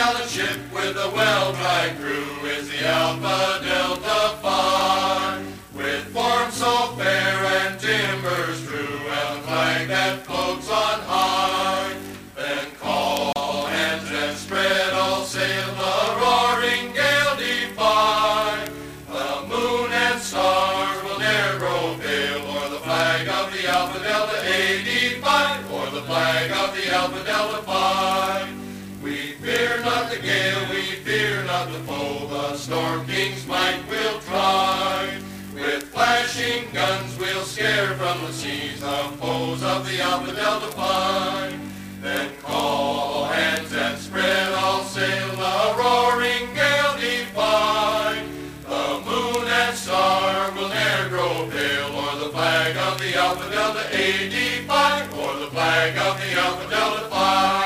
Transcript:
gallant ship with a well-tried crew is the Alpha Delta Phi. With form so fair and timbers true and a flag that floats on high. Then call all hands and spread all sail, the roaring gale defy. The moon and stars will ne'er grow pale o'er the flag of the Alpha Delta 85, o'er the flag of the Alpha Delta Phi. We fear not the gale, we fear not the foe, the Storm King's might will try. With flashing guns we'll scare from the seas the foes of the Alpha Delta Phi. Then call all hands and spread all sail, the roaring gale defy. The moon and star will ne'er grow pale o'er the flag of the Alpha Delta 85, o'er the flag of the Alpha Delta Phi.